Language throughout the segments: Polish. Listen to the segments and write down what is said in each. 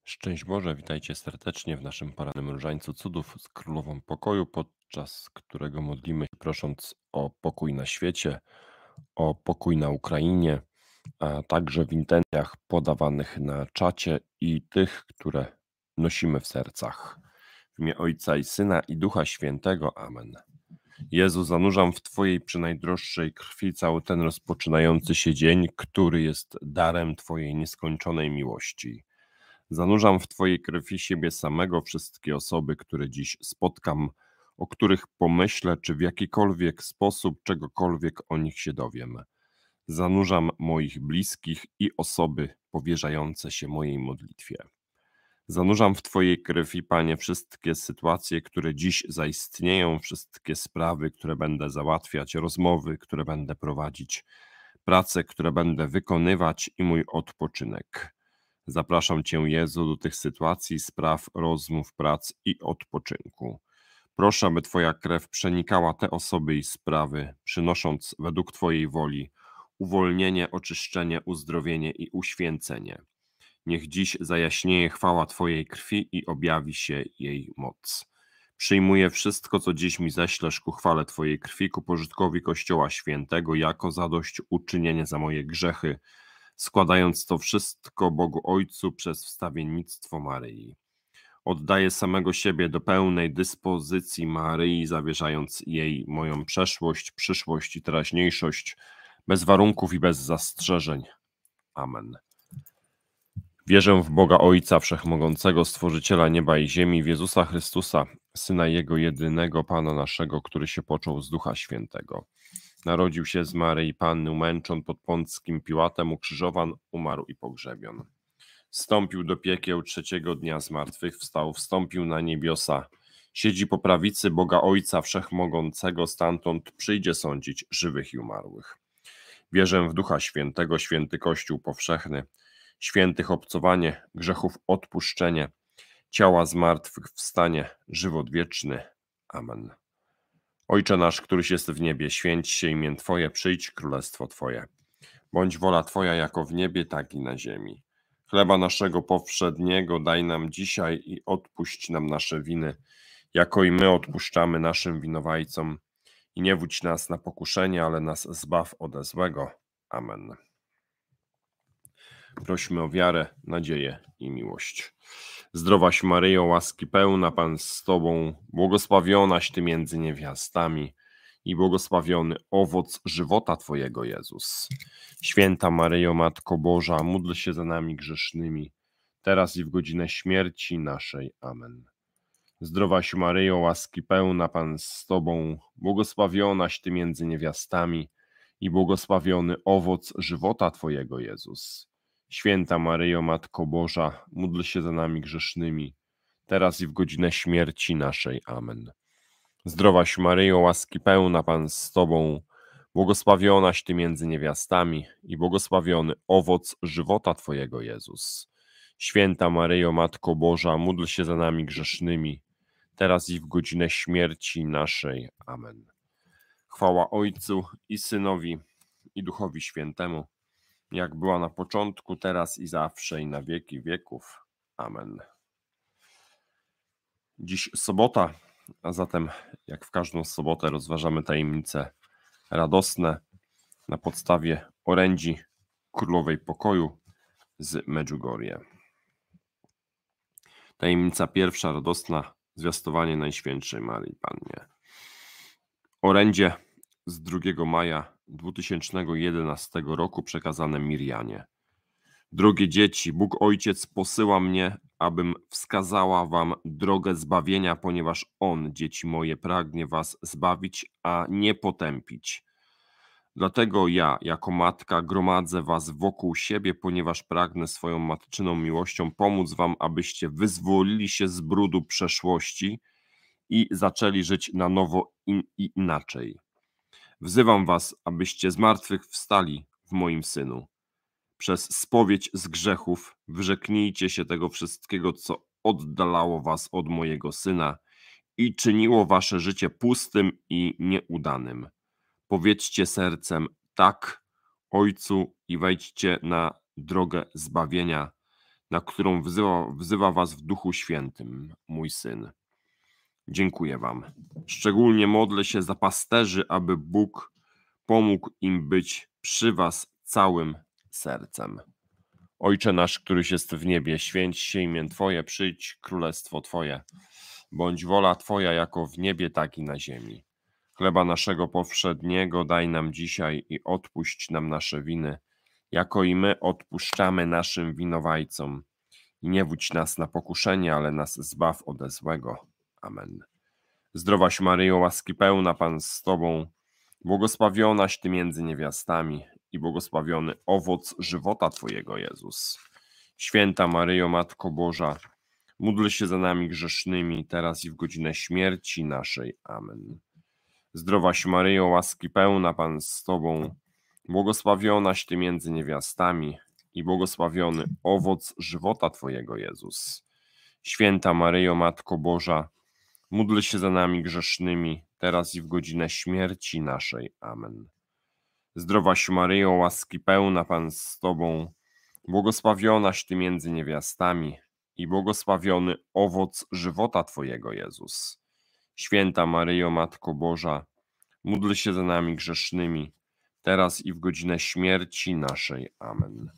Szczęść Boże, witajcie serdecznie w naszym porannym różańcu cudów z Królową Pokoju, podczas którego modlimy się prosząc o pokój na świecie, o pokój na Ukrainie, a także w intencjach podawanych na czacie i tych, które nosimy w sercach. W imię Ojca i Syna i Ducha Świętego. Amen. Jezu, zanurzam w Twojej przynajdroższej krwi cały ten rozpoczynający się dzień, który jest darem Twojej nieskończonej miłości. Zanurzam w Twojej krwi siebie samego, wszystkie osoby, które dziś spotkam, o których pomyślę, czy w jakikolwiek sposób czegokolwiek o nich się dowiem. Zanurzam moich bliskich i osoby powierzające się mojej modlitwie. Zanurzam w Twojej krwi, Panie, wszystkie sytuacje, które dziś zaistnieją, wszystkie sprawy, które będę załatwiać, rozmowy, które będę prowadzić, prace, które będę wykonywać i mój odpoczynek. Zapraszam Cię, Jezu, do tych sytuacji, spraw, rozmów, prac i odpoczynku. Proszę, aby Twoja krew przenikała te osoby i sprawy, przynosząc według Twojej woli uwolnienie, oczyszczenie, uzdrowienie i uświęcenie. Niech dziś zajaśnieje chwała Twojej krwi i objawi się jej moc. Przyjmuję wszystko, co dziś mi ześlesz ku chwale Twojej krwi, ku pożytkowi Kościoła Świętego, jako zadośćuczynienie za moje grzechy, składając to wszystko Bogu Ojcu przez wstawiennictwo Maryi. Oddaję samego siebie do pełnej dyspozycji Maryi, zawierzając jej moją przeszłość, przyszłość i teraźniejszość, bez warunków i bez zastrzeżeń. Amen. Wierzę w Boga Ojca Wszechmogącego, Stworzyciela nieba i ziemi, w Jezusa Chrystusa, Syna Jego jedynego, Pana naszego, który się począł z Ducha Świętego. Narodził się z Maryi Panny, umęczon pod Pąckim Piłatem, ukrzyżowan, umarł i pogrzebion. Wstąpił do piekieł, trzeciego dnia zmartwychwstał, wstąpił na niebiosa, siedzi po prawicy Boga Ojca Wszechmogącego, stamtąd przyjdzie sądzić żywych i umarłych. Wierzę w Ducha Świętego, święty Kościół powszechny, świętych obcowanie, grzechów odpuszczenie, ciała zmartwychwstanie, żywot wieczny. Amen. Ojcze nasz, któryś jest w niebie, święć się imię Twoje, przyjdź królestwo Twoje. Bądź wola Twoja jako w niebie, tak i na ziemi. Chleba naszego powszedniego daj nam dzisiaj i odpuść nam nasze winy, jako i my odpuszczamy naszym winowajcom. I nie wódź nas na pokuszenie, ale nas zbaw ode złego. Amen. Prośmy o wiarę, nadzieję i miłość. Zdrowaś Maryjo, łaski pełna, Pan z Tobą, błogosławionaś Ty między niewiastami i błogosławiony owoc żywota Twojego, Jezus. Święta Maryjo, Matko Boża, módl się za nami grzesznymi, teraz i w godzinę śmierci naszej. Amen. Zdrowaś Maryjo, łaski pełna, Pan z Tobą, błogosławionaś Ty między niewiastami i błogosławiony owoc żywota Twojego, Jezus. Święta Maryjo, Matko Boża, módl się za nami grzesznymi, teraz i w godzinę śmierci naszej. Amen. Zdrowaś Maryjo, łaski pełna, Pan z Tobą, błogosławionaś Ty między niewiastami i błogosławiony owoc żywota Twojego, Jezus. Święta Maryjo, Matko Boża, módl się za nami grzesznymi, teraz i w godzinę śmierci naszej. Amen. Chwała Ojcu i Synowi i Duchowi Świętemu, jak była na początku, teraz i zawsze, i na wieki wieków. Amen. Dziś sobota, a zatem jak w każdą sobotę rozważamy tajemnice radosne na podstawie orędzi Królowej Pokoju z Medjugorje. Tajemnica pierwsza, radosna, zwiastowanie Najświętszej Maryi Pannie. Orędzie z 2 maja 2011 roku przekazane Mirjanie. Drogie dzieci, Bóg Ojciec posyła mnie, abym wskazała wam drogę zbawienia, ponieważ On, dzieci moje, pragnie was zbawić, a nie potępić. Dlatego ja, jako matka, gromadzę was wokół siebie, ponieważ pragnę swoją matczyną miłością pomóc wam, abyście wyzwolili się z brudu przeszłości i zaczęli żyć na nowo i inaczej. Wzywam was, abyście z martwych wstali w moim Synu. Przez spowiedź z grzechów wyrzeknijcie się tego wszystkiego, co oddalało was od mojego Syna i czyniło wasze życie pustym i nieudanym. Powiedzcie sercem tak Ojcu i wejdźcie na drogę zbawienia, na którą wzywa was w Duchu Świętym, mój Syn. Dziękuję wam. Szczególnie modlę się za pasterzy, aby Bóg pomógł im być przy was całym sercem. Ojcze nasz, któryś jest w niebie, święć się imię Twoje, przyjdź królestwo Twoje. Bądź wola Twoja jako w niebie, tak i na ziemi. Chleba naszego powszedniego daj nam dzisiaj i odpuść nam nasze winy, jako i my odpuszczamy naszym winowajcom. I nie wódź nas na pokuszenie, ale nas zbaw ode złego. Amen. Zdrowaś Maryjo, łaski pełna, Pan z Tobą, błogosławionaś Ty między niewiastami i błogosławiony owoc żywota Twojego, Jezus. Święta Maryjo, Matko Boża, módl się za nami grzesznymi, teraz i w godzinę śmierci naszej. Amen. Zdrowaś Maryjo, łaski pełna, Pan z Tobą, błogosławionaś Ty między niewiastami i błogosławiony owoc żywota Twojego, Jezus. Święta Maryjo, Matko Boża, módl się za nami grzesznymi, teraz i w godzinę śmierci naszej. Amen. Zdrowaś Maryjo, łaski pełna, Pan z Tobą, błogosławionaś Ty między niewiastami i błogosławiony owoc żywota Twojego, Jezus. Święta Maryjo, Matko Boża, módl się za nami grzesznymi, teraz i w godzinę śmierci naszej. Amen.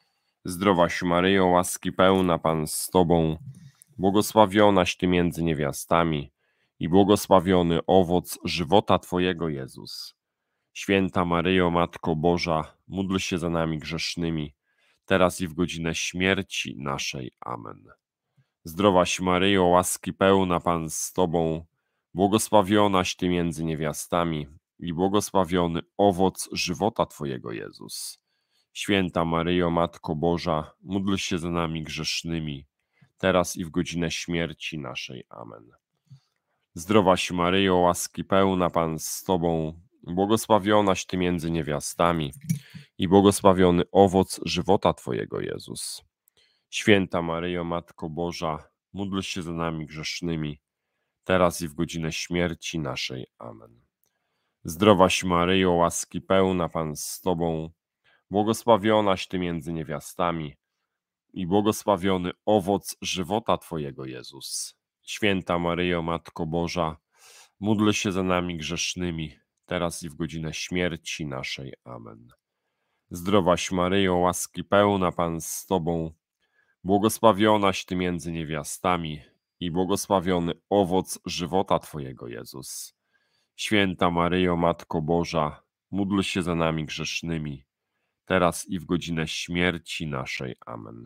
Zdrowaś Maryjo, łaski pełna, Pan z Tobą, błogosławionaś Ty między niewiastami i błogosławiony owoc żywota Twojego, Jezus. Święta Maryjo, Matko Boża, módl się za nami grzesznymi, teraz i w godzinę śmierci naszej. Amen. Zdrowaś Maryjo, łaski pełna, Pan z Tobą, błogosławionaś Ty między niewiastami i błogosławiony owoc żywota Twojego, Jezus. Święta Maryjo, Matko Boża, módl się za nami grzesznymi, teraz i w godzinę śmierci naszej. Amen. Zdrowaś Maryjo, łaski pełna, Pan z Tobą, błogosławionaś Ty między niewiastami i błogosławiony owoc żywota Twojego, Jezus. Święta Maryjo, Matko Boża, módl się za nami grzesznymi, teraz i w godzinę śmierci naszej. Amen. Zdrowaś Maryjo, łaski pełna, Pan z Tobą, błogosławionaś Ty między niewiastami i błogosławiony owoc żywota Twojego, Jezus. Święta Maryjo, Matko Boża, módl się za nami grzesznymi, teraz i w godzinę śmierci naszej. Amen. Zdrowaś Maryjo, łaski pełna, Pan z Tobą, błogosławionaś Ty między niewiastami i błogosławiony owoc żywota Twojego, Jezus. Święta Maryjo, Matko Boża, módl się za nami grzesznymi, teraz i w godzinę śmierci naszej. Amen.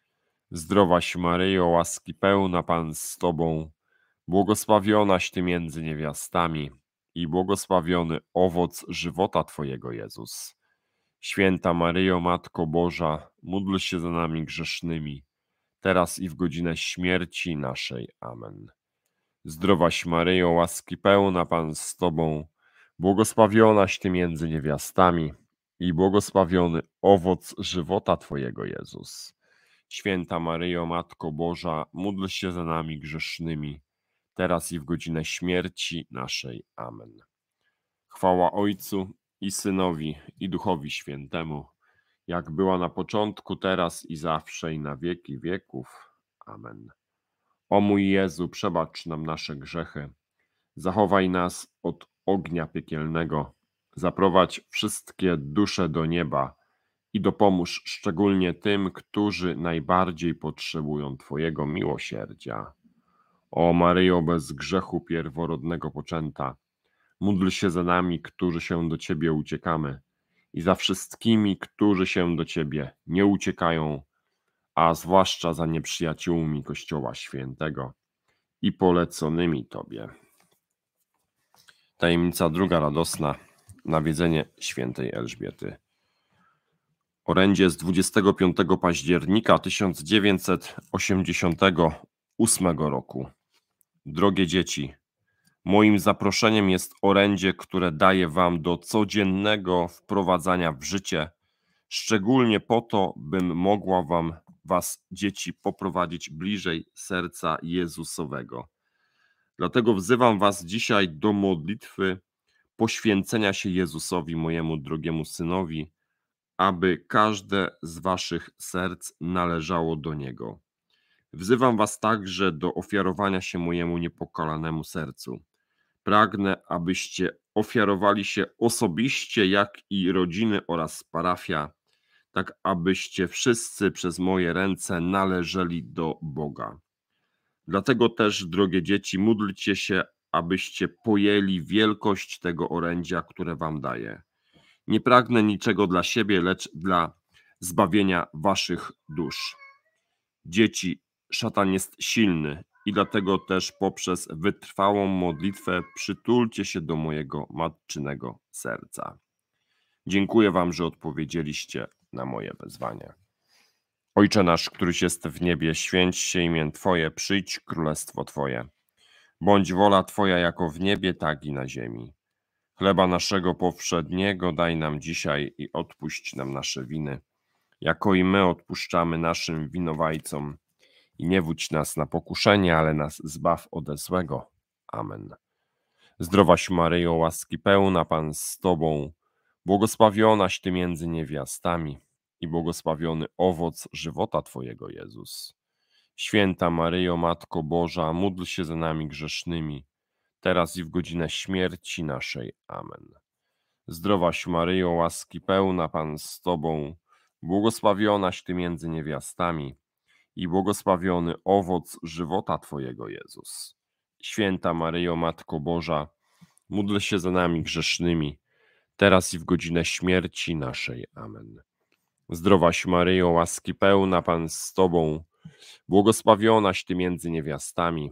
Zdrowaś Maryjo, łaski pełna, Pan z Tobą, błogosławionaś Ty między niewiastami i błogosławiony owoc żywota Twojego, Jezus. Święta Maryjo, Matko Boża, módl się za nami grzesznymi, teraz i w godzinę śmierci naszej. Amen. Zdrowaś Maryjo, łaski pełna, Pan z Tobą, błogosławionaś Ty między niewiastami i błogosławiony owoc żywota Twojego, Jezus. Święta Maryjo, Matko Boża, módl się za nami grzesznymi, teraz i w godzinę śmierci naszej. Amen. Chwała Ojcu i Synowi, i Duchowi Świętemu, jak była na początku, teraz i zawsze, i na wieki wieków. Amen. O mój Jezu, przebacz nam nasze grzechy, zachowaj nas od ognia piekielnego, zaprowadź wszystkie dusze do nieba i dopomóż szczególnie tym, którzy najbardziej potrzebują Twojego miłosierdzia. O Maryjo, bez grzechu pierworodnego poczęta, módl się za nami, którzy się do Ciebie uciekamy, i za wszystkimi, którzy się do Ciebie nie uciekają, a zwłaszcza za nieprzyjaciółmi Kościoła Świętego i poleconymi Tobie. Tajemnica druga radosna. Nawiedzenie świętej Elżbiety. Orędzie z 25 października 1988 roku. Drogie dzieci, moim zaproszeniem jest orędzie, które daję Wam do codziennego wprowadzania w życie, szczególnie po to, bym mogła Was, dzieci, poprowadzić bliżej serca Jezusowego. Dlatego wzywam Was dzisiaj do modlitwy poświęcenia się Jezusowi, mojemu drogiemu Synowi, aby każde z waszych serc należało do Niego. Wzywam was także do ofiarowania się mojemu niepokalanemu sercu. Pragnę, abyście ofiarowali się osobiście, jak i rodziny oraz parafia, tak abyście wszyscy przez moje ręce należeli do Boga. Dlatego też, drogie dzieci, módlcie się, abyście pojęli wielkość tego orędzia, które wam daję. Nie pragnę niczego dla siebie, lecz dla zbawienia waszych dusz. Dzieci, szatan jest silny i dlatego też poprzez wytrwałą modlitwę przytulcie się do mojego matczynego serca. Dziękuję wam, że odpowiedzieliście na moje wezwanie. Ojcze nasz, któryś jest w niebie, święć się imię Twoje, przyjdź królestwo Twoje. Bądź wola Twoja jako w niebie, tak i na ziemi. Chleba naszego powszedniego daj nam dzisiaj i odpuść nam nasze winy, jako i my odpuszczamy naszym winowajcom. I nie wódź nas na pokuszenie, ale nas zbaw ode złego. Amen. Zdrowaś Maryjo, łaski pełna, Pan z Tobą, błogosławionaś Ty między niewiastami i błogosławiony owoc żywota Twojego, Jezus. Święta Maryjo, Matko Boża, módl się za nami grzesznymi, teraz i w godzinę śmierci naszej. Amen. Zdrowaś Maryjo, łaski pełna, Pan z Tobą, błogosławionaś Ty między niewiastami i błogosławiony owoc żywota Twojego, Jezus. Święta Maryjo, Matko Boża, módl się za nami grzesznymi, teraz i w godzinę śmierci naszej. Amen. Zdrowaś Maryjo, łaski pełna, Pan z Tobą, błogosławionaś Ty między niewiastami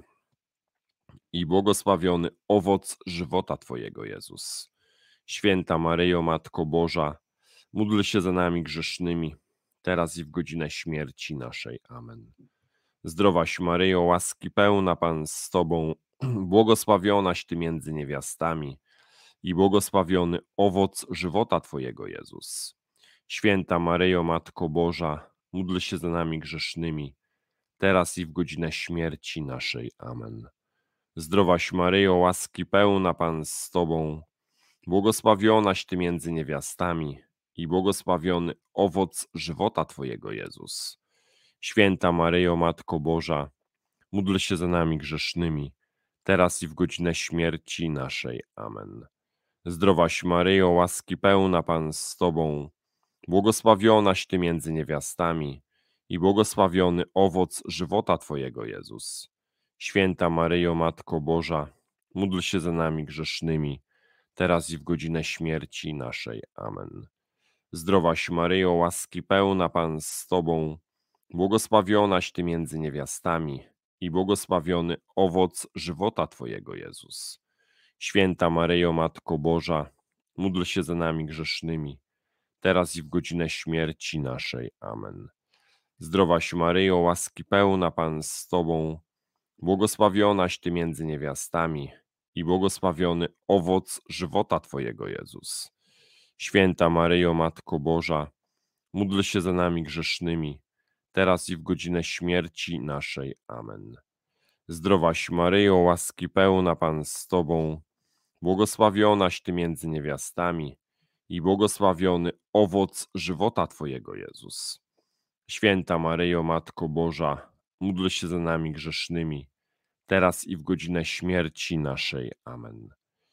i błogosławiony owoc żywota Twojego, Jezus. Święta Maryjo, Matko Boża, módl się za nami grzesznymi, teraz i w godzinę śmierci naszej. Amen. Zdrowaś Maryjo, łaski pełna, Pan z Tobą, błogosławionaś Ty między niewiastami i błogosławiony owoc żywota Twojego, Jezus. Święta Maryjo, Matko Boża, módl się za nami grzesznymi, teraz i w godzinę śmierci naszej. Amen. Zdrowaś Maryjo, łaski pełna, Pan z Tobą, błogosławionaś Ty między niewiastami i błogosławiony owoc żywota Twojego, Jezus. Święta Maryjo, Matko Boża, módl się za nami grzesznymi, teraz i w godzinę śmierci naszej. Amen. Zdrowaś Maryjo, łaski pełna, Pan z Tobą, błogosławionaś Ty między niewiastami i błogosławiony owoc żywota Twojego, Jezus. Święta Maryjo, Matko Boża, módl się za nami grzesznymi, teraz i w godzinę śmierci naszej. Amen. Zdrowaś Maryjo, łaski pełna, Pan z Tobą, błogosławionaś Ty między niewiastami i błogosławiony owoc żywota Twojego, Jezus. Święta Maryjo, Matko Boża, módl się za nami grzesznymi, teraz i w godzinę śmierci naszej. Amen. Zdrowaś Maryjo, łaski pełna, Pan z Tobą, błogosławionaś Ty między niewiastami i błogosławiony owoc żywota Twojego, Jezus. Święta Maryjo, Matko Boża, módl się za nami grzesznymi, teraz i w godzinę śmierci naszej. Amen. Zdrowaś Maryjo, łaski pełna, Pan z Tobą, błogosławionaś Ty między niewiastami i błogosławiony owoc żywota Twojego, Jezus. Święta Maryjo, Matko Boża, módl się za nami grzesznymi, teraz i w godzinę śmierci naszej. Amen.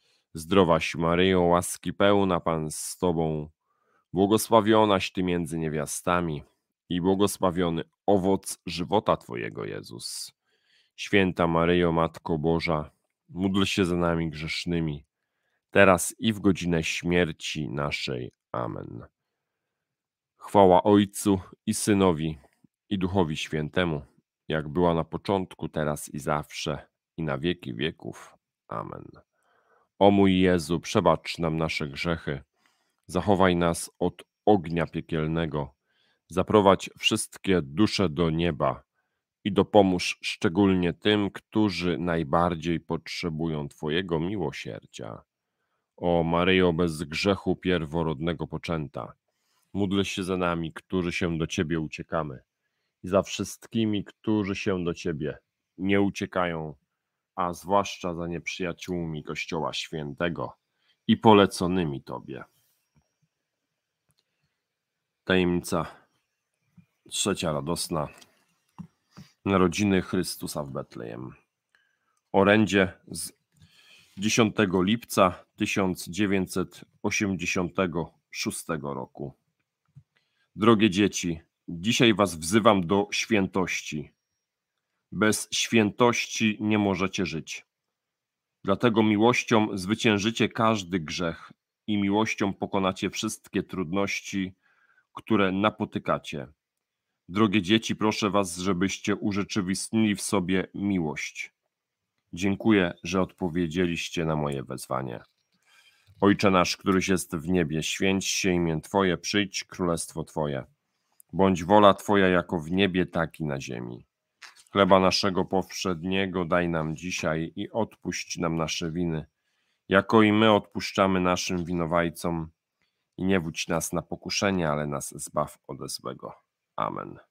Zdrowaś Maryjo, łaski pełna, Pan z Tobą, błogosławionaś Ty między niewiastami i błogosławiony owoc żywota Twojego, Jezus. Święta Maryjo, Matko Boża, módl się za nami grzesznymi, teraz i w godzinę śmierci naszej. Amen. Chwała Ojcu i Synowi i Duchowi Świętemu, jak była na początku, teraz i zawsze, i na wieki wieków. Amen. O mój Jezu, przebacz nam nasze grzechy, zachowaj nas od ognia piekielnego, zaprowadź wszystkie dusze do nieba i dopomóż szczególnie tym, którzy najbardziej potrzebują Twojego miłosierdzia. O Maryjo bez grzechu pierworodnego poczęta, módl się za nami, którzy się do Ciebie uciekamy, i za wszystkimi, którzy się do Ciebie nie uciekają, a zwłaszcza za nieprzyjaciółmi Kościoła Świętego i poleconymi Tobie. Tajemnica trzecia radosna. Narodziny Chrystusa w Betlejem. Orędzie z 10 lipca 1986 roku. Drogie dzieci, dzisiaj was wzywam do świętości. Bez świętości nie możecie żyć. Dlatego miłością zwyciężycie każdy grzech i miłością pokonacie wszystkie trudności, które napotykacie. Drogie dzieci, proszę was, żebyście urzeczywistnili w sobie miłość. Dziękuję, że odpowiedzieliście na moje wezwanie. Ojcze nasz, któryś jest w niebie, święć się imię Twoje, przyjdź królestwo Twoje. Bądź wola Twoja jako w niebie, tak i na ziemi. Chleba naszego powszedniego daj nam dzisiaj i odpuść nam nasze winy, jako i my odpuszczamy naszym winowajcom. I nie wódź nas na pokuszenie, ale nas zbaw ode złego. Amen.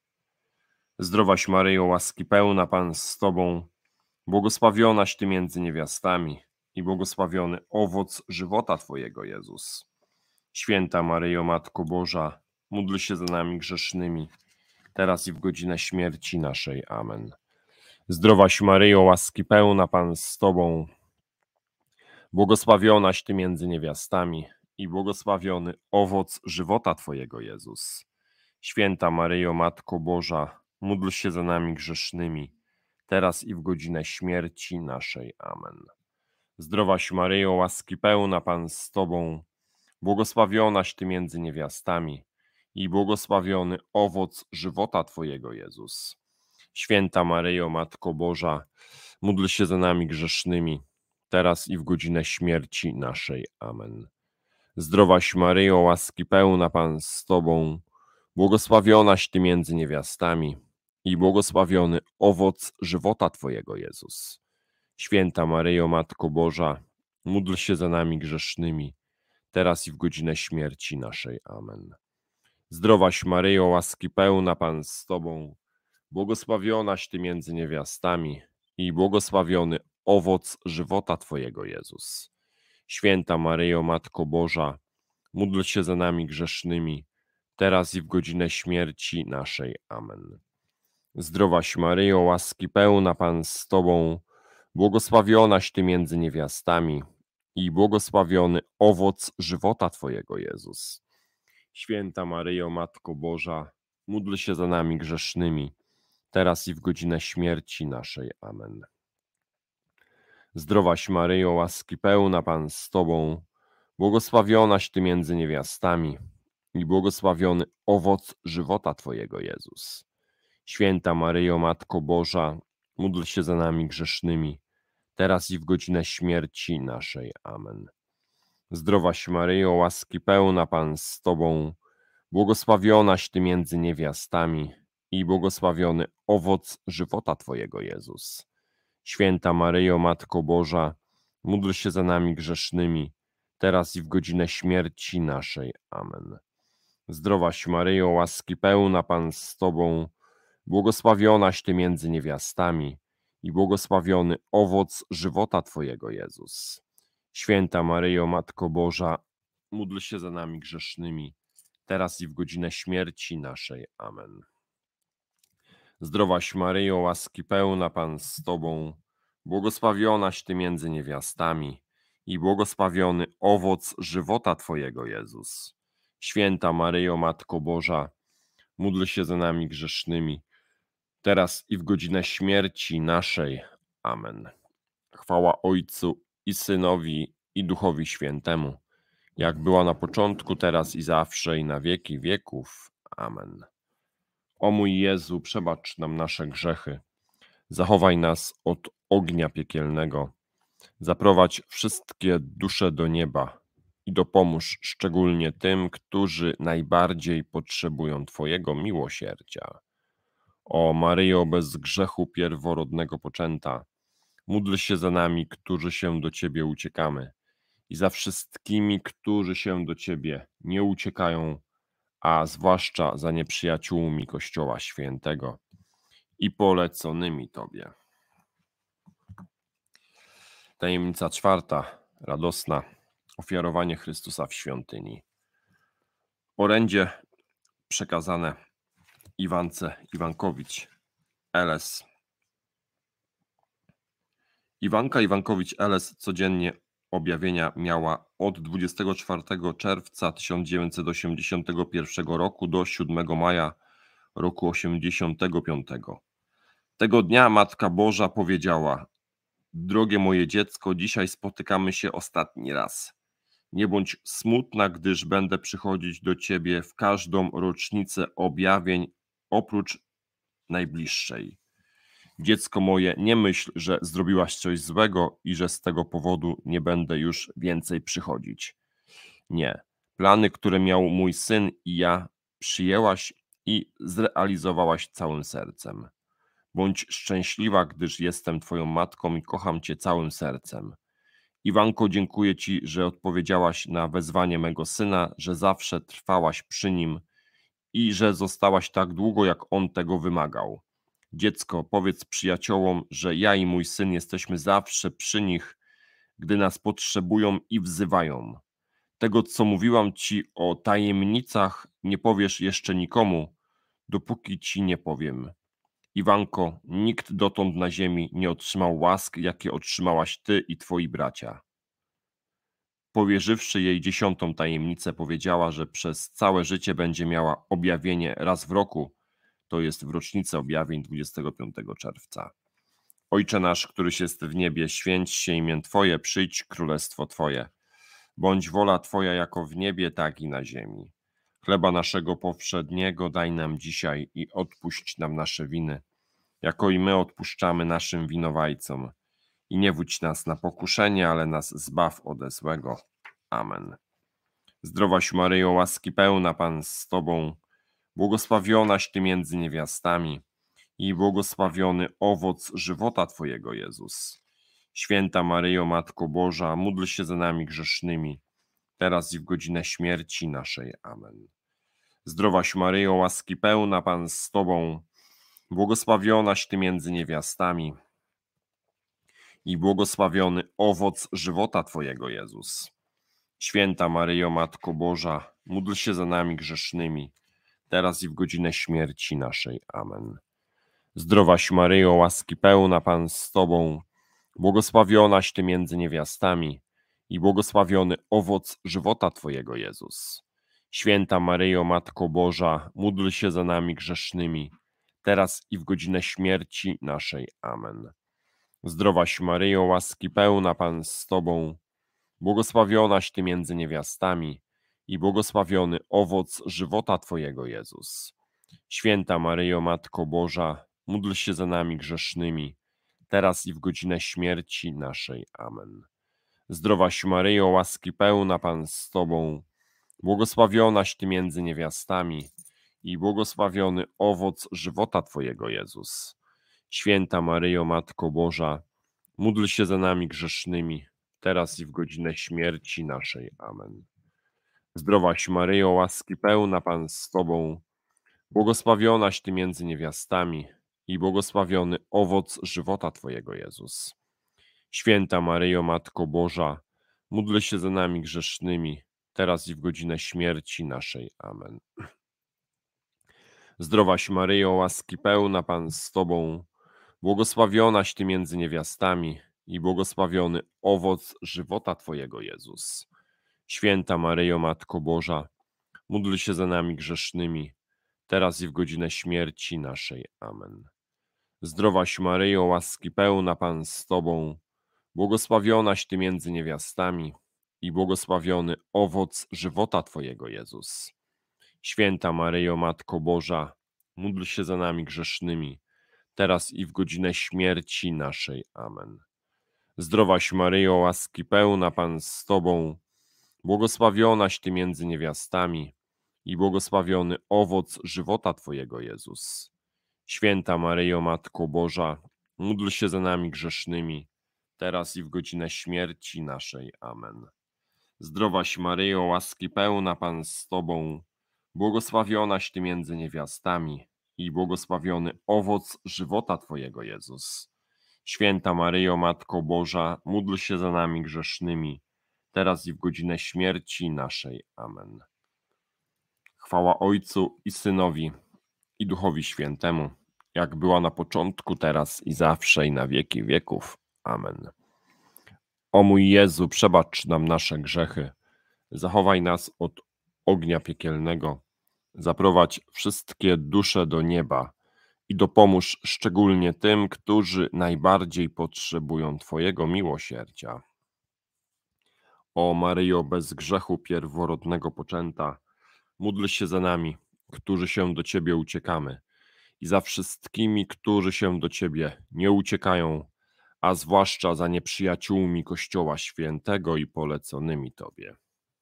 Zdrowaś Maryjo, łaski pełna, Pan z Tobą, błogosławionaś Ty między niewiastami i błogosławiony owoc żywota Twojego, Jezus. Święta Maryjo, Matko Boża, módl się za nami grzesznymi, teraz i w godzinę śmierci naszej. Amen. Zdrowaś Maryjo, łaski pełna, Pan z Tobą, błogosławionaś Ty między niewiastami i błogosławiony owoc żywota Twojego, Jezus. Święta Maryjo, Matko Boża, módl się za nami grzesznymi, teraz i w godzinę śmierci naszej. Amen. Zdrowaś Maryjo, łaski pełna, Pan z Tobą, błogosławionaś Ty między niewiastami i błogosławiony owoc żywota Twojego, Jezus. Święta Maryjo, Matko Boża, módl się za nami grzesznymi, teraz i w godzinę śmierci naszej. Amen. Zdrowaś Maryjo, łaski pełna, Pan z Tobą, błogosławionaś Ty między niewiastami i błogosławiony owoc żywota Twojego, Jezus. Święta Maryjo, Matko Boża, módl się za nami grzesznymi, teraz i w godzinę śmierci naszej. Amen. Zdrowaś Maryjo, łaski pełna, Pan z Tobą, błogosławionaś Ty między niewiastami i błogosławiony owoc żywota Twojego, Jezus. Święta Maryjo, Matko Boża, módl się za nami grzesznymi, teraz i w godzinę śmierci naszej. Amen. Zdrowaś Maryjo, łaski pełna, Pan z Tobą, błogosławionaś Ty między niewiastami i błogosławiony owoc żywota Twojego, Jezus. Święta Maryjo, Matko Boża, módl się za nami grzesznymi, teraz i w godzinę śmierci naszej. Amen. Zdrowaś Maryjo, łaski pełna, Pan z Tobą, błogosławionaś Ty między niewiastami i błogosławiony owoc żywota Twojego, Jezus. Święta Maryjo, Matko Boża, módl się za nami grzesznymi, teraz i w godzinę śmierci naszej. Amen. Zdrowaś Maryjo, łaski pełna, Pan z Tobą, błogosławionaś Ty między niewiastami i błogosławiony owoc żywota Twojego, Jezus. Święta Maryjo, Matko Boża, módl się za nami grzesznymi, teraz i w godzinę śmierci naszej. Amen. Zdrowaś Maryjo, łaski pełna, Pan z Tobą, błogosławionaś Ty między niewiastami i błogosławiony owoc żywota Twojego, Jezus. Święta Maryjo, Matko Boża, módl się za nami grzesznymi, teraz i w godzinę śmierci naszej. Amen. Zdrowaś Maryjo, łaski pełna, Pan z Tobą, błogosławionaś Ty między niewiastami i błogosławiony owoc żywota Twojego, Jezus. Święta Maryjo, Matko Boża, módl się za nami grzesznymi, teraz i w godzinę śmierci naszej. Amen. Chwała Ojcu i Synowi i Duchowi Świętemu, jak była na początku, teraz i zawsze, i na wieki wieków. Amen. O mój Jezu, przebacz nam nasze grzechy, zachowaj nas od ognia piekielnego, zaprowadź wszystkie dusze do nieba i dopomóż szczególnie tym, którzy najbardziej potrzebują Twojego miłosierdzia. O Maryjo, bez grzechu pierworodnego poczęta, módl się za nami, którzy się do Ciebie uciekamy, i za wszystkimi, którzy się do Ciebie nie uciekają, a zwłaszcza za nieprzyjaciółmi Kościoła Świętego i poleconymi Tobie. Tajemnica czwarta, radosna, ofiarowanie Chrystusa w świątyni. Orędzie przekazane Iwance Iwankowicz-Eles. Iwanka Iwankowicz-Eles codziennie objawienia miała od 24 czerwca 1981 roku do 7 maja roku 85. Tego dnia Matka Boża powiedziała: drogie moje dziecko, dzisiaj spotykamy się ostatni raz. Nie bądź smutna, gdyż będę przychodzić do ciebie w każdą rocznicę objawień oprócz najbliższej. Dziecko moje, nie myśl, że zrobiłaś coś złego i że z tego powodu nie będę już więcej przychodzić. Nie. Plany, które miał mój syn i ja, przyjęłaś i zrealizowałaś całym sercem. Bądź szczęśliwa, gdyż jestem twoją matką i kocham cię całym sercem. Iwanko, dziękuję ci, że odpowiedziałaś na wezwanie mego syna, że zawsze trwałaś przy nim i że zostałaś tak długo, jak on tego wymagał. Dziecko, powiedz przyjaciołom, że ja i mój syn jesteśmy zawsze przy nich, gdy nas potrzebują i wzywają. Tego, co mówiłam ci o tajemnicach, nie powiesz jeszcze nikomu, dopóki ci nie powiem. Iwanko, nikt dotąd na ziemi nie otrzymał łask, jakie otrzymałaś ty i twoi bracia. Powierzywszy jej 10. tajemnicę, powiedziała, że przez całe życie będzie miała objawienie raz w roku, to jest w rocznicę objawień 25 czerwca. Ojcze nasz, któryś jest w niebie, święć się imię Twoje, przyjdź królestwo Twoje. Bądź wola Twoja jako w niebie, tak i na ziemi. Chleba naszego powszedniego daj nam dzisiaj i odpuść nam nasze winy, jako i my odpuszczamy naszym winowajcom. I nie wódź nas na pokuszenie, ale nas zbaw ode złego. Amen. Zdrowaś Maryjo, łaski pełna, Pan z Tobą, błogosławionaś Ty między niewiastami i błogosławiony owoc żywota Twojego, Jezus. Święta Maryjo, Matko Boża, módl się za nami grzesznymi, teraz i w godzinę śmierci naszej. Amen. Zdrowaś Maryjo, łaski pełna, Pan z Tobą, błogosławionaś Ty między niewiastami i błogosławiony owoc żywota Twojego, Jezus. Święta Maryjo, Matko Boża, módl się za nami grzesznymi, teraz i w godzinę śmierci naszej. Amen. Zdrowaś Maryjo, łaski pełna, Pan z Tobą, błogosławionaś Ty między niewiastami i błogosławiony owoc żywota Twojego, Jezus. Święta Maryjo, Matko Boża, módl się za nami grzesznymi, teraz i w godzinę śmierci naszej. Amen. Zdrowaś Maryjo, łaski pełna, Pan z Tobą, błogosławionaś Ty między niewiastami i błogosławiony owoc żywota Twojego, Jezus. Święta Maryjo, Matko Boża, módl się za nami grzesznymi, teraz i w godzinę śmierci naszej. Amen. Zdrowaś Maryjo, łaski pełna, Pan z Tobą, błogosławionaś Ty między niewiastami i błogosławiony owoc żywota Twojego, Jezus. Święta Maryjo, Matko Boża, módl się za nami grzesznymi, teraz i w godzinę śmierci naszej. Amen. Zdrowaś Maryjo, łaski pełna, Pan z Tobą, błogosławionaś Ty między niewiastami i błogosławiony owoc żywota Twojego, Jezus. Święta Maryjo, Matko Boża, módl się za nami grzesznymi, teraz i w godzinę śmierci naszej. Amen. Zdrowaś Maryjo, łaski pełna, Pan z Tobą, błogosławionaś Ty między niewiastami i błogosławiony owoc żywota Twojego, Jezus. Święta Maryjo, Matko Boża, módl się za nami grzesznymi, teraz i w godzinę śmierci naszej. Amen. Zdrowaś Maryjo, łaski pełna, Pan z Tobą, błogosławionaś Ty między niewiastami i błogosławiony owoc żywota Twojego, Jezus. Święta Maryjo, Matko Boża, módl się za nami grzesznymi, teraz i w godzinę śmierci naszej. Amen. Zdrowaś Maryjo, łaski pełna, Pan z Tobą, błogosławionaś Ty między niewiastami i błogosławiony owoc żywota Twojego, Jezus. Święta Maryjo, Matko Boża, módl się za nami grzesznymi, teraz i w godzinę śmierci naszej. Amen. Zdrowaś Maryjo, łaski pełna, Pan z Tobą, błogosławionaś Ty między niewiastami i błogosławiony owoc żywota Twojego, Jezus. Święta Maryjo, Matko Boża, módl się za nami grzesznymi, teraz i w godzinę śmierci naszej. Amen. Chwała Ojcu i Synowi, i Duchowi Świętemu, jak była na początku, teraz i zawsze, i na wieki wieków. Amen. O mój Jezu, przebacz nam nasze grzechy, zachowaj nas od ognia piekielnego, zaprowadź wszystkie dusze do nieba i dopomóż szczególnie tym, którzy najbardziej potrzebują Twojego miłosierdzia. O Maryjo, bez grzechu pierworodnego poczęta, módl się za nami, którzy się do Ciebie uciekamy, i za wszystkimi, którzy się do Ciebie nie uciekają, a zwłaszcza za nieprzyjaciółmi Kościoła Świętego i poleconymi Tobie.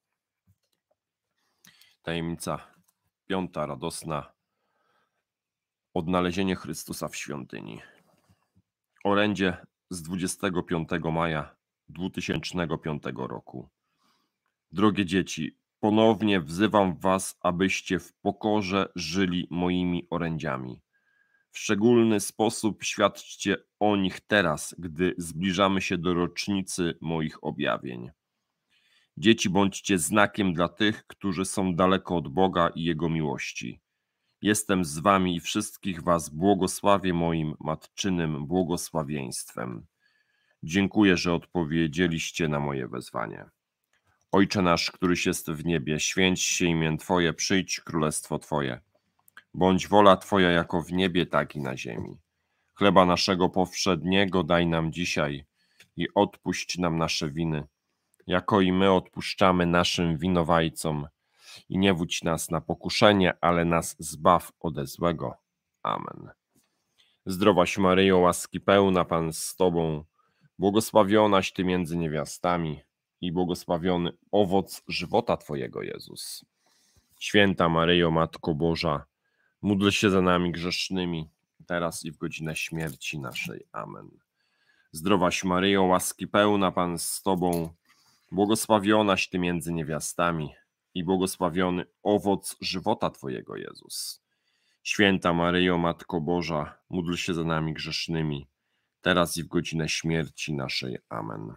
Tajemnica piąta, radosna. Odnalezienie Chrystusa w świątyni. Orędzie z 25 maja 2005 roku. Drogie dzieci, ponownie wzywam was, abyście w pokorze żyli moimi orędziami. W szczególny sposób świadczcie o nich teraz, gdy zbliżamy się do rocznicy moich objawień. Dzieci, bądźcie znakiem dla tych, którzy są daleko od Boga i Jego miłości. Jestem z wami i wszystkich was błogosławię moim matczynym błogosławieństwem. Dziękuję, że odpowiedzieliście na moje wezwanie. Ojcze nasz, któryś jest w niebie, święć się imię Twoje, przyjdź królestwo Twoje. Bądź wola Twoja jako w niebie, tak i na ziemi. Chleba naszego powszedniego daj nam dzisiaj i odpuść nam nasze winy, jako i my odpuszczamy naszym winowajcom. I nie wódź nas na pokuszenie, ale nas zbaw ode złego. Amen. Zdrowaś Maryjo, łaski pełna, Pan z Tobą, błogosławionaś Ty między niewiastami i błogosławiony owoc żywota Twojego, Jezus. Święta Maryjo, Matko Boża, módl się za nami grzesznymi, teraz i w godzinę śmierci naszej. Amen. Zdrowaś Maryjo, łaski pełna, Pan z Tobą, błogosławionaś Ty między niewiastami i błogosławiony owoc żywota Twojego, Jezus. Święta Maryjo, Matko Boża, módl się za nami grzesznymi, teraz i w godzinę śmierci naszej. Amen.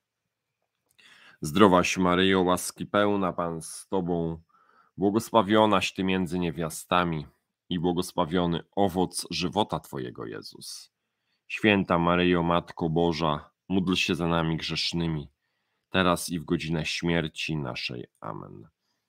Zdrowaś Maryjo, łaski pełna, Pan z Tobą, błogosławionaś Ty między niewiastami i błogosławiony owoc żywota Twojego, Jezus. Święta Maryjo, Matko Boża, módl się za nami grzesznymi, teraz i w godzinę śmierci naszej. Amen.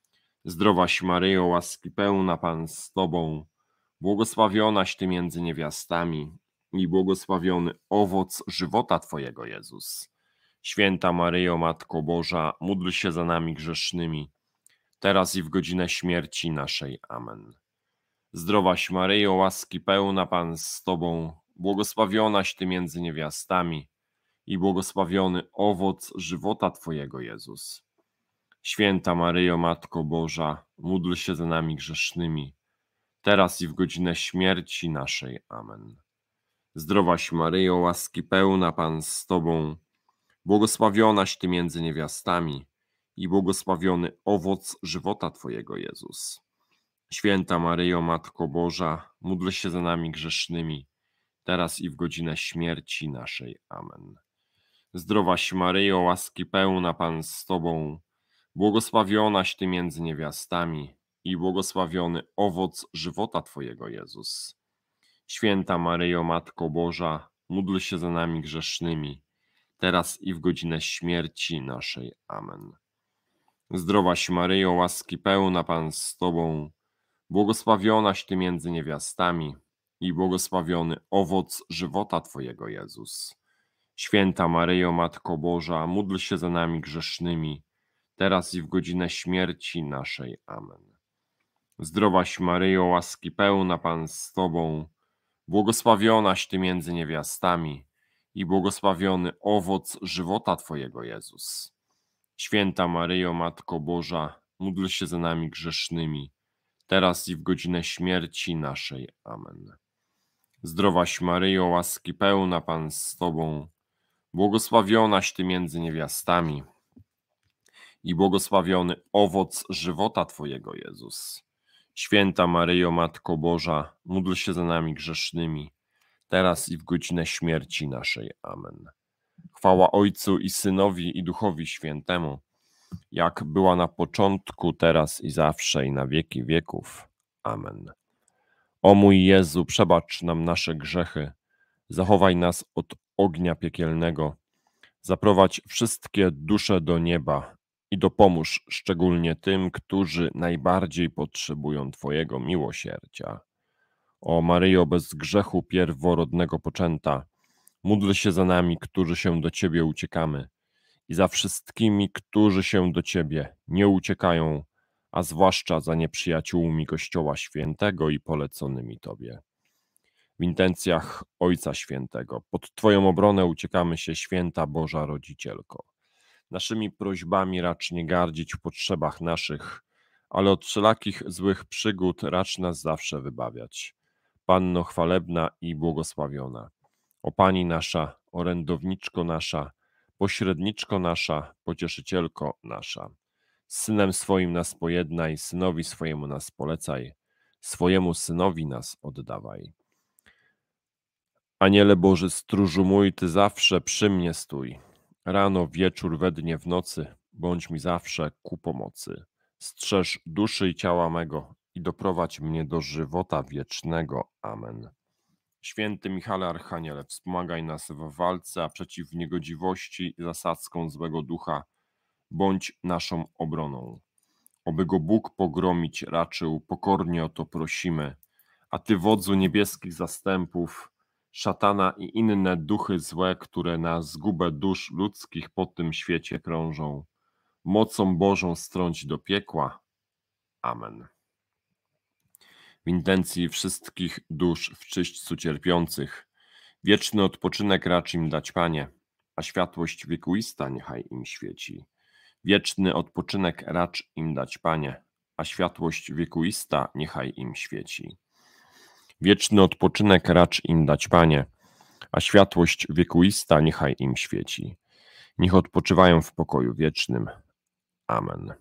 Zdrowaś Maryjo, łaski pełna, Pan z Tobą, błogosławionaś Ty między niewiastami i błogosławiony owoc żywota Twojego, Jezus. Święta Maryjo, Matko Boża, módl się za nami grzesznymi, teraz i w godzinę śmierci naszej. Amen. Zdrowaś Maryjo, łaski pełna, Pan z Tobą, błogosławionaś Ty między niewiastami i błogosławiony owoc żywota Twojego, Jezus. Święta Maryjo, Matko Boża, módl się za nami grzesznymi, teraz i w godzinę śmierci naszej. Amen. Zdrowaś Maryjo, łaski pełna, Pan z Tobą, błogosławionaś Ty między niewiastami i błogosławiony owoc żywota Twojego, Jezus. Święta Maryjo, Matko Boża, módl się za nami grzesznymi, teraz i w godzinę śmierci naszej. Amen. Zdrowaś Maryjo, łaski pełna, Pan z Tobą, błogosławionaś Ty między niewiastami i błogosławiony owoc żywota Twojego, Jezus. Święta Maryjo, Matko Boża, módl się za nami grzesznymi, teraz i w godzinę śmierci naszej. Amen. Zdrowaś Maryjo, łaski pełna, Pan z Tobą, błogosławionaś Ty między niewiastami i błogosławiony owoc żywota Twojego, Jezus. Święta Maryjo, Matko Boża, módl się za nami grzesznymi, teraz i w godzinę śmierci naszej. Amen. Zdrowaś Maryjo, łaski pełna, Pan z Tobą, błogosławionaś Ty między niewiastami i błogosławiony owoc żywota Twojego, Jezus. Święta Maryjo, Matko Boża, módl się za nami grzesznymi, teraz i w godzinę śmierci naszej. Amen. Zdrowaś Maryjo, łaski pełna, Pan z Tobą, błogosławionaś Ty między niewiastami i błogosławiony owoc żywota Twojego, Jezus. Święta Maryjo, Matko Boża, módl się za nami grzesznymi, teraz i w godzinę śmierci naszej. Amen. Chwała Ojcu i Synowi i Duchowi Świętemu, jak była na początku, teraz i zawsze, i na wieki wieków. Amen. O mój Jezu, przebacz nam nasze grzechy, zachowaj nas od ognia piekielnego, zaprowadź wszystkie dusze do nieba i dopomóż szczególnie tym, którzy najbardziej potrzebują Twojego miłosierdzia. O Maryjo, bez grzechu pierworodnego poczęta, módl się za nami, którzy się do Ciebie uciekamy, i za wszystkimi, którzy się do Ciebie nie uciekają, a zwłaszcza za nieprzyjaciółmi Kościoła Świętego i poleconymi Tobie. W intencjach Ojca Świętego, pod Twoją obronę uciekamy się, Święta Boża Rodzicielko. Naszymi prośbami racz nie gardzić w potrzebach naszych, ale od wszelakich złych przygód racz nas zawsze wybawiać. Panno chwalebna i błogosławiona, o Pani nasza, orędowniczko nasza, pośredniczko nasza, pocieszycielko nasza. Z Synem swoim nas pojednaj, Synowi swojemu nas polecaj, swojemu Synowi nas oddawaj. Aniele Boży, stróżu mój, Ty zawsze przy mnie stój. Rano, wieczór, we dnie, w nocy, bądź mi zawsze ku pomocy. Strzeż duszy i ciała mego i doprowadź mnie do żywota wiecznego. Amen. Święty Michale Archaniele, wspomagaj nas w walce, a przeciw niegodziwości i zasadzkom złego ducha bądź naszą obroną. Oby go Bóg pogromić raczył, pokornie o to prosimy, a Ty, wodzu niebieskich zastępów, szatana i inne duchy złe, które na zgubę dusz ludzkich po tym świecie krążą, mocą Bożą strąć do piekła. Amen. W intencji wszystkich dusz w czyśćcu cierpiących, wieczny odpoczynek racz im dać, Panie, a światłość wiekuista niechaj im świeci. Wieczny odpoczynek racz im dać, Panie, a światłość wiekuista niechaj im świeci. Wieczny odpoczynek racz im dać, Panie, a światłość wiekuista niechaj im świeci. Niech odpoczywają w pokoju wiecznym. Amen.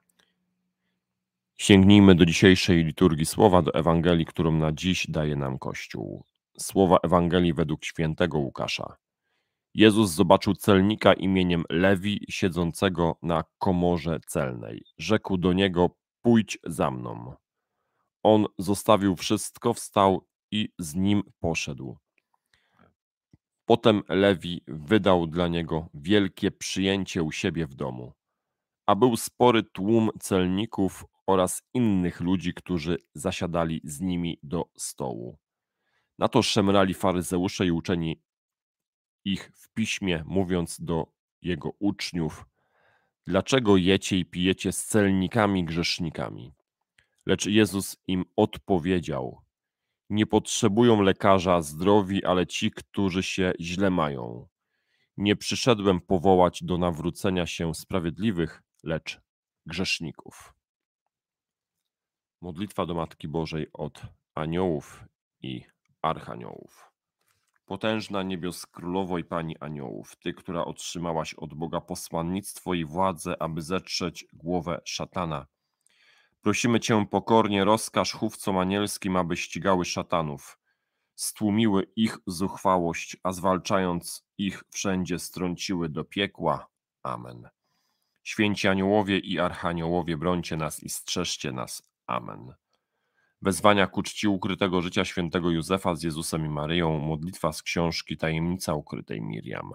Sięgnijmy do dzisiejszej liturgii słowa, do Ewangelii, którą na dziś daje nam Kościół. Słowa Ewangelii według świętego Łukasza. Jezus zobaczył celnika imieniem Lewi siedzącego na komorze celnej. Rzekł do niego: pójdź za mną. On zostawił wszystko, wstał i z nim poszedł. Potem Lewi wydał dla niego wielkie przyjęcie u siebie w domu, a był spory tłum celników oraz innych ludzi, którzy zasiadali z nimi do stołu. Na to szemrali faryzeusze i uczeni ich w piśmie, mówiąc do jego uczniów: dlaczego jecie i pijecie z celnikami grzesznikami? Lecz Jezus im odpowiedział: nie potrzebują lekarza zdrowi, ale ci, którzy się źle mają. Nie przyszedłem powołać do nawrócenia się sprawiedliwych, lecz grzeszników. Modlitwa do Matki Bożej od aniołów i archaniołów. Potężna niebios królowo i Pani aniołów, Ty, która otrzymałaś od Boga posłannictwo i władzę, aby zetrzeć głowę szatana, prosimy Cię pokornie, rozkaż chówcom anielskim, aby ścigały szatanów, stłumiły ich zuchwałość, a zwalczając ich wszędzie strąciły do piekła. Amen. Święci aniołowie i archaniołowie, brońcie nas i strzeżcie nas. Amen. Wezwania ku czci ukrytego życia świętego Józefa z Jezusem i Maryją, modlitwa z książki Tajemnica ukrytej Miriam.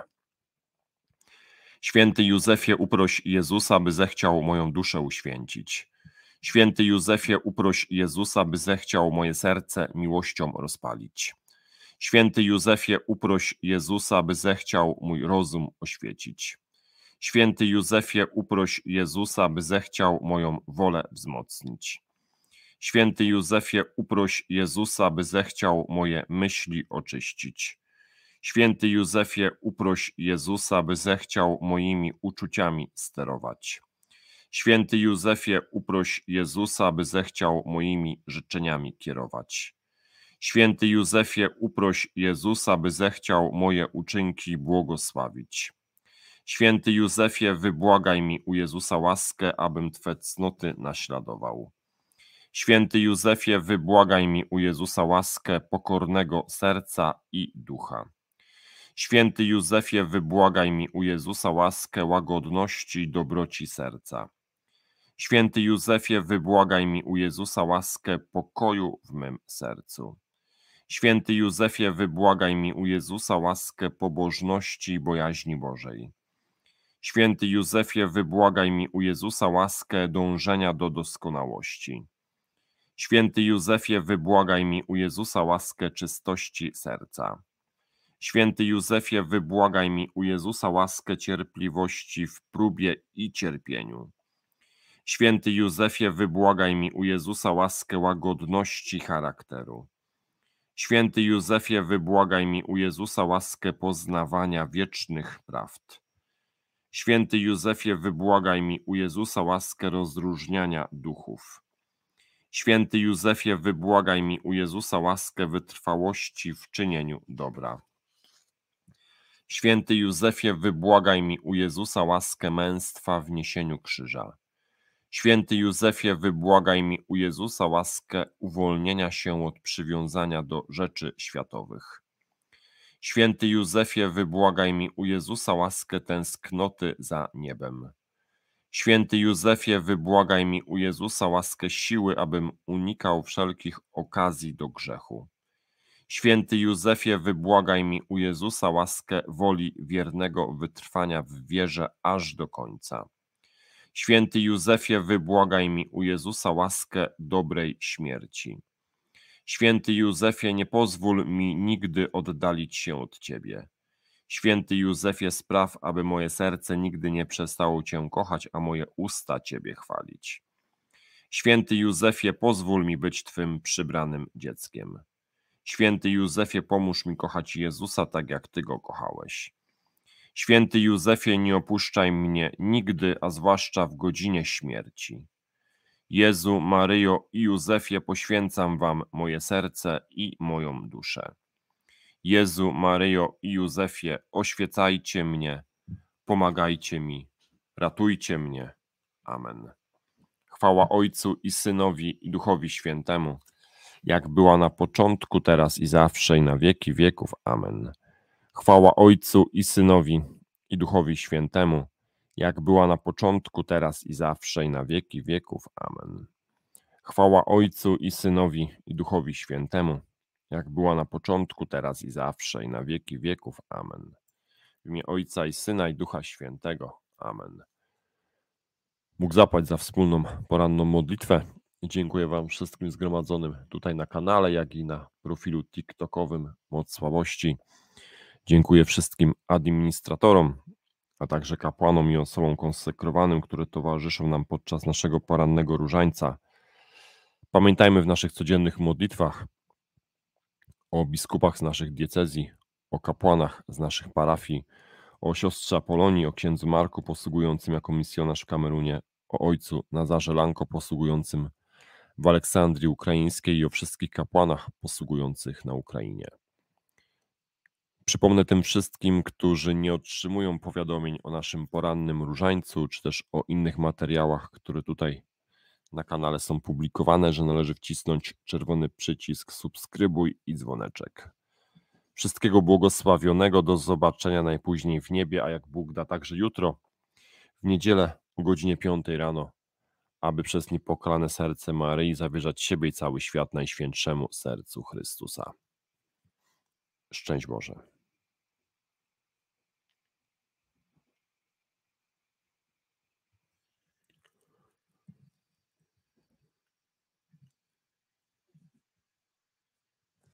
Święty Józefie, uproś Jezusa, by zechciał moją duszę uświęcić. Święty Józefie, uproś Jezusa, by zechciał moje serce miłością rozpalić. Święty Józefie, uproś Jezusa, by zechciał mój rozum oświecić. Święty Józefie, uproś Jezusa, by zechciał moją wolę wzmocnić. Święty Józefie, uproś Jezusa, by zechciał moje myśli oczyścić. Święty Józefie, uproś Jezusa, by zechciał moimi uczuciami sterować. Święty Józefie, uproś Jezusa, by zechciał moimi życzeniami kierować. Święty Józefie, uproś Jezusa, by zechciał moje uczynki błogosławić. Święty Józefie, wybłagaj mi u Jezusa łaskę, abym Twe cnoty naśladował. Święty Józefie, wybłagaj mi u Jezusa łaskę pokornego serca i ducha. Święty Józefie, wybłagaj mi u Jezusa łaskę łagodności i dobroci serca. Święty Józefie, wybłagaj mi u Jezusa łaskę pokoju w mym sercu. Święty Józefie, wybłagaj mi u Jezusa łaskę pobożności i bojaźni Bożej. Święty Józefie, wybłagaj mi u Jezusa łaskę dążenia do doskonałości. Święty Józefie, wybłagaj mi u Jezusa łaskę czystości serca. Święty Józefie, wybłagaj mi u Jezusa łaskę cierpliwości w próbie i cierpieniu. Święty Józefie, wybłagaj mi u Jezusa łaskę łagodności charakteru. Święty Józefie, wybłagaj mi u Jezusa łaskę poznawania wiecznych prawd. Święty Józefie, wybłagaj mi u Jezusa łaskę rozróżniania duchów. Święty Józefie, wybłagaj mi u Jezusa łaskę wytrwałości w czynieniu dobra. Święty Józefie, wybłagaj mi u Jezusa łaskę męstwa w niesieniu krzyża. Święty Józefie, wybłagaj mi u Jezusa łaskę uwolnienia się od przywiązania do rzeczy światowych. Święty Józefie, wybłagaj mi u Jezusa łaskę tęsknoty za niebem. Święty Józefie, wybłagaj mi u Jezusa łaskę siły, abym unikał wszelkich okazji do grzechu. Święty Józefie, wybłagaj mi u Jezusa łaskę woli wiernego wytrwania w wierze aż do końca. Święty Józefie, wybłagaj mi u Jezusa łaskę dobrej śmierci. Święty Józefie, nie pozwól mi nigdy oddalić się od Ciebie. Święty Józefie, spraw, aby moje serce nigdy nie przestało Cię kochać, a moje usta Ciebie chwalić. Święty Józefie, pozwól mi być Twym przybranym dzieckiem. Święty Józefie, pomóż mi kochać Jezusa tak, jak Ty Go kochałeś. Święty Józefie, nie opuszczaj mnie nigdy, a zwłaszcza w godzinie śmierci. Jezu, Maryjo i Józefie, poświęcam Wam moje serce i moją duszę. Jezu, Maryjo i Józefie, oświecajcie mnie, pomagajcie mi, ratujcie mnie. Amen. Chwała Ojcu i Synowi i Duchowi Świętemu, jak była na początku, teraz i zawsze, i na wieki wieków. Amen. Chwała Ojcu i Synowi i Duchowi Świętemu, jak była na początku, teraz i zawsze, i na wieki wieków. Amen. Chwała Ojcu i Synowi i Duchowi Świętemu, jak była na początku, teraz i zawsze, i na wieki wieków. Amen. W imię Ojca i Syna i Ducha Świętego. Amen. Bóg zapłać za wspólną poranną modlitwę. Dziękuję Wam wszystkim zgromadzonym tutaj na kanale, jak i na profilu TikTokowym Moc Słabości. Dziękuję wszystkim administratorom, a także kapłanom i osobom konsekrowanym, które towarzyszą nam podczas naszego porannego różańca. Pamiętajmy w naszych codziennych modlitwach o biskupach z naszych diecezji, o kapłanach z naszych parafii, o siostrze Apolonii, o księdzu Marku posługującym jako misjonarz w Kamerunie, o ojcu Nazarze Lanko posługującym w Aleksandrii Ukraińskiej i o wszystkich kapłanach posługujących na Ukrainie. Przypomnę tym wszystkim, którzy nie otrzymują powiadomień o naszym porannym różańcu, czy też o innych materiałach, które tutaj na kanale są publikowane, że należy wcisnąć czerwony przycisk subskrybuj i dzwoneczek. Wszystkiego błogosławionego, do zobaczenia najpóźniej w niebie, a jak Bóg da, także jutro, w niedzielę o godzinie 5 rano, aby przez niepokalane serce Maryi zawierzać siebie i cały świat Najświętszemu Sercu Chrystusa. Szczęść Boże.